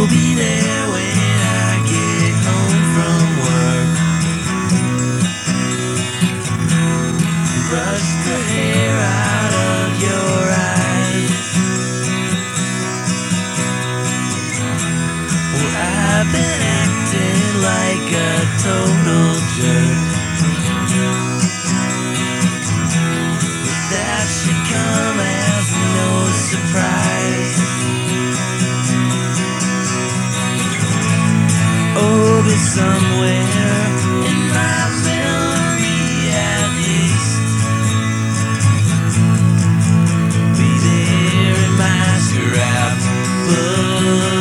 be there when I get home from work. Brush the hair out of your eyes. Well, I've been acting like a total jerk. But that should come as no surprise. Oh, be somewhere in my memory at least. Be there in my scrapbook.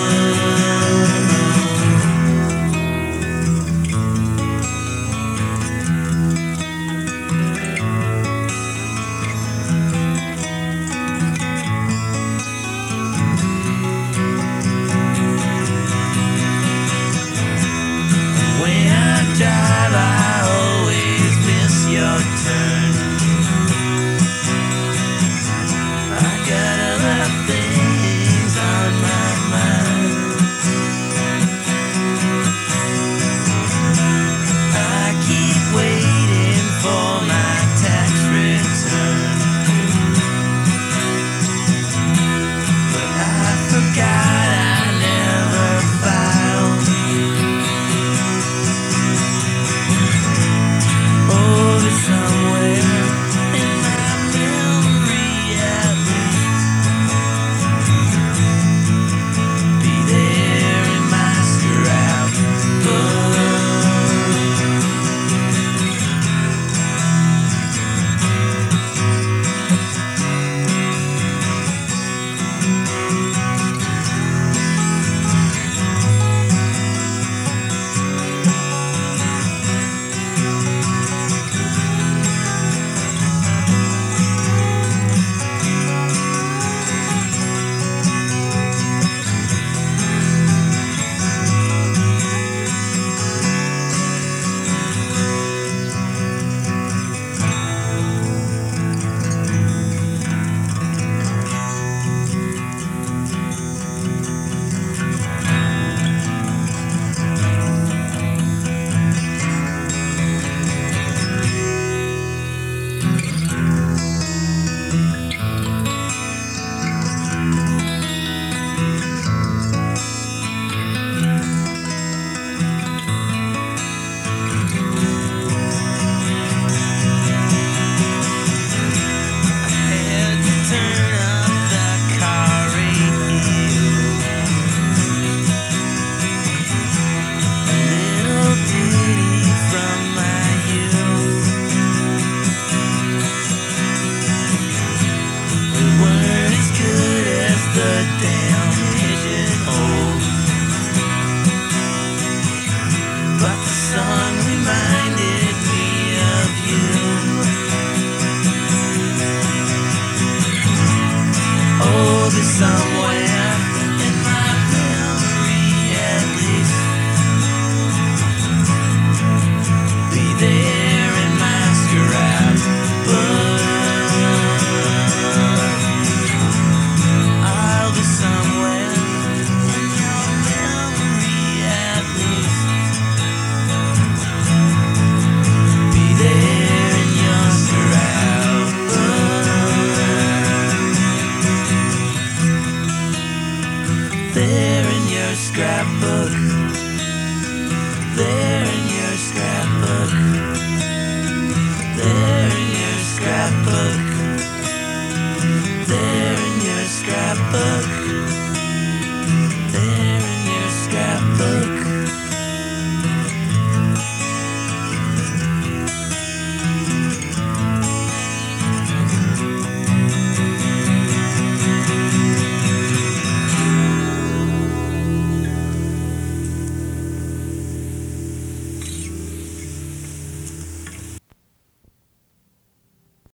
When I drive, I always miss your turn. I got other things on my mind. I keep waiting for my tax return, but I forgot I never filed. Oh, there's somewhere in my memory at least. Be there in my scrapbook. Had to turn up the car radio. A little ditty from my youth. We weren't as good as the damn pigeonholes, but the song reminded me of you. Oh, there's somewhere